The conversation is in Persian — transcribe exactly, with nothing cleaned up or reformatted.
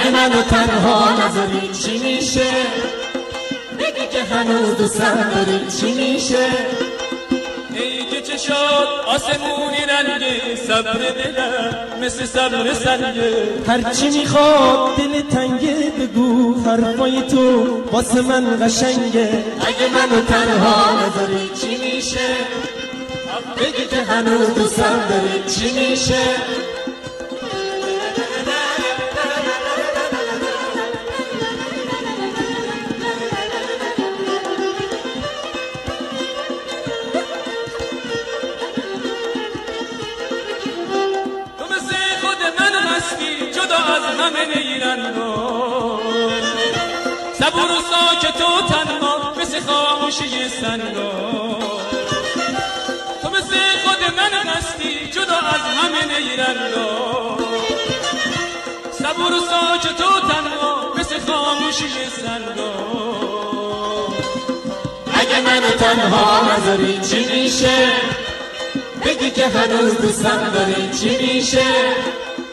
اگه منو تنها نذاری چی میشه؟ بگی که هنوز دوستم داری چی میشه؟ ای که چشات آسمونی رنگه صبر دلم مثل صبر سنگه هرچی میخواد دل تنگه بگو حرفای تو واسه من قشنگه اگه منو تنها نذاری چی میشه؟ بگی که هنوز دوستم داری چی میشه؟ جدا از همه نیرنگا صبور و ساکت و تنها مثل خاموشی سنگا تو مثل خود من هستی جدا از همه نیرنگا صبور و ساکت و تنها مثل خاموشی سنگا اگه منو تنها نذاری چی میشه؟ بگی که هنوز دوستم داری چی میشه؟